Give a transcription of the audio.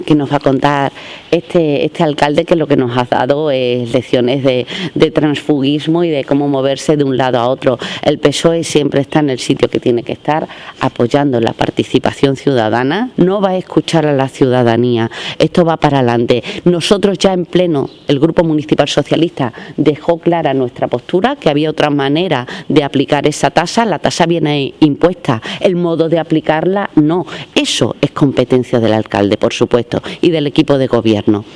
que nos va a contar este alcalde, que lo que nos ha dado es lecciones de transfugismo y de cómo moverse de un lado a otro. El PSOE siempre está en el sitio que tiene que estar, apoyando la participación ciudadana, no va a escuchar a la ciudadanía, esto va para adelante. Nosotros ya en pleno, el Grupo Municipal Socialista dejó clara nuestra postura, que había otra manera de aplicar esa tasa, la tasa viene impuesta, el modo de aplicarla no, eso es competencia del alcalde, por supuesto, y del equipo de gobierno.